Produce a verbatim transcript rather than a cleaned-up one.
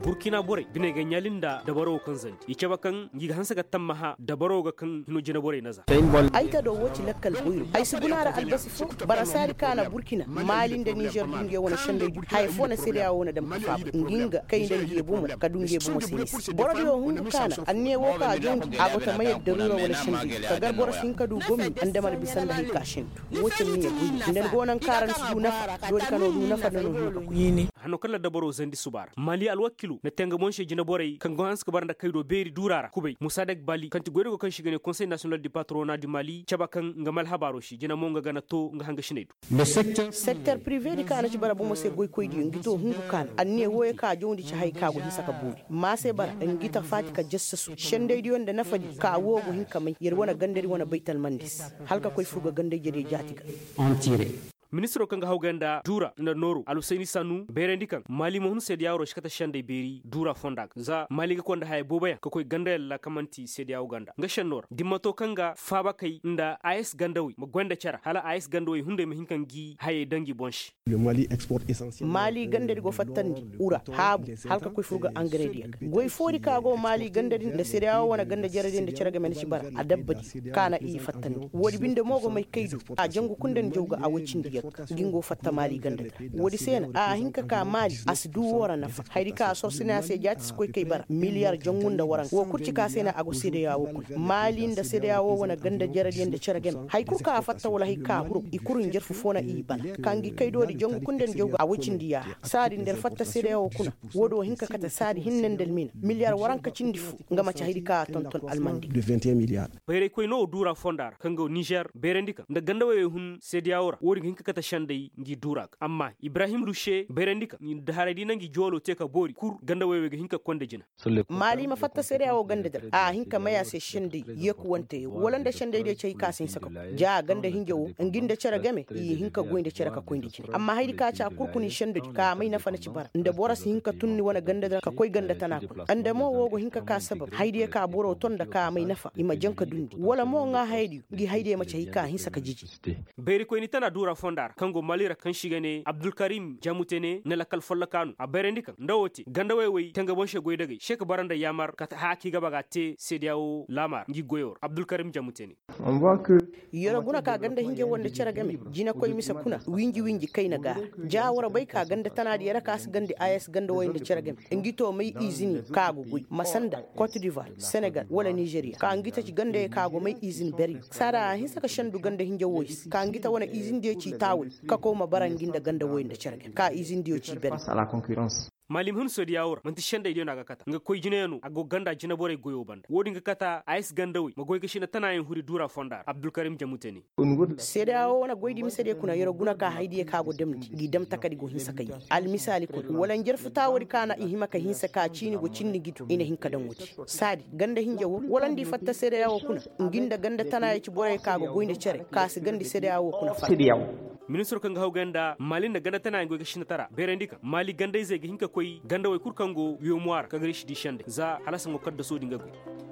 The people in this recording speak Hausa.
burkina bore bine ga nyalinda da baro kan zanti ike bakan giga hansa ga tammaha da baro ga kan hino jina bore naza aita do woci lakkal boyro ay sibunara albasi fo barasari kana burkina malin da niger dinge wona shande hay fo na siriya wona dam fa nginga kay da ngebu mo kadunge bu mo sinis boro do hundu kana anne wo ka jongi agota mayed darura wona shande kagar boro sin kadu gomi andamar bisan da hikashin woci ni ya buyi ndan gonan karan su na do kano du na fa no yini hano kala da boro zandi subar mali alwakilu na tenga monshe jina bore kan go hanska baranda kaydo beri durara kubay musadek bali kanti goydo kan shigane conseil national du patronat du mali chabakan ngamal habaro shi jina monga gana to nga hanga shinedu le secteur secteur privé di kana ci barabu mo se goy koy di ngito hungu kan anne woye ka jondi ci hay ka go hisaka buri ma se bar ngita fati ka jassasu shende di wonda nafadi ka wogo hin kamay yer wona gandari wona baital mandis halka koy fuga gande jere jatiga en tirer ministro kanga hawganda dura na noru alusaini sanu berendi kan mali mohun sediyawo shikata shande beri dura fondak za mali ga konda hay bobaya ko koy ganda la kamanti sediyawo ganda nga shenor dimmato kanga faba kai nda is gandawi mo gwanda chara hala is gandawi hunde me hinkan gi haye dangi bonshi le mali export essentiel mali gandari go fattandi ura habu halka koy fuga ingredient goy fori kago mali gandari nda sediyawo wana ganda jarade nda charaga men ci bara adabbadi kana i fattandi wodi binde mogo may kaydu a jangu kunden jowga a wacindi gingo fatta mali ganda wodi sena a hinka ka mali asdu wora nafa haydi ka sorsina se jati koy kay bar miliyar jongunda waran wo kurci ka sena ago sede yawo kul mali nda sede yawo wona ganda jaradi nda ceragem hay kur ka fatta wala hikka huru ikurun jerfu fona i bal kangi kay dodi jongu kunden jowgo a wucindiya sadi nder fatta sede yawo kuna wodo hinka kata sadi hinnen del min miliyar waran ka cindi fu ngama ci haydi ka ton ton almandi de vingt et un milliards bayre koy no dura fondar kango niger berendika nda ganda waye hun sede yawo wodi hinka kata shandai ngi durak amma ibrahim lushe berendika ni dahare dina ngi jolo teka bori kur ganda wewe ga hinka konde jina mali ma fatta sere awo ganda dar a hinka maya se shande yeku wante wolanda shande de cey kasin saka ja ganda hingewo nginda cara game yi hinka goinde cara ka koinde jina amma haydi ka ca kurkuni shande ka mai na fana ci bara nda boras hinka tunni wana ganda dar ka koy ganda tanako anda mo wogo hinka ka sabab haydi ka boro tonda ka mai nafa ima janka dundi wala mo nga haydi ngi haydi ma cey ka hin saka jiji beri koy ni tana dura fondar kango malira kan shigane abdul karim jamutene na lakal folla kanu a berendi kan ndawoti ganda wewe tanga bonshe goy dagay shek baranda yamar kata haki gaba gate sediawo lamar ngi goyor abdul karim jamutene on voit que yoro guna ka ganda hinge wonde cera game jina koy misa kuna wingi wingi kayna ga ja wara bay ka ganda tanadi yara kas gandi is ganda woyinde cera game ngito may izini kago goy masanda cote d'ivoire senegal wala nigeria ka ngita ci gande kago may izini beri sara hinsa ka shandu ganda hinge woys ka ngita wona izini de ci tawul ka koma baranginda ganda woyinde cerge ka izini dio ci beri à la concurrence malim hun sodi yawra manti shanda idio naga kata nga koy jinenu ago ganda jina bore goyo banda wodi nga kata ais gandawi ma goy kishina tana en huri dura fondar abdul karim jamuteni sede awo wana goydi mi sede kuna yoro guna ka haydi ka go demdi gi dem takadi go hinsa kay al misali ko wala njerfu tawori kana i himaka hinsa ka cini go cinni gitu ina hinka dan wuti sadi ganda hinjewo wala ndi fatta sede awo kuna nginda ganda tana ci bore ka go goyinde cere ka si gandi sede awo kuna fa ministro kanga hawganda malin da ganda tana goy kishina tara berendika mali ganda zai ga hinka koy ganda way kurkango wiyo muar kagrish di shande za halasan wakar da so dinga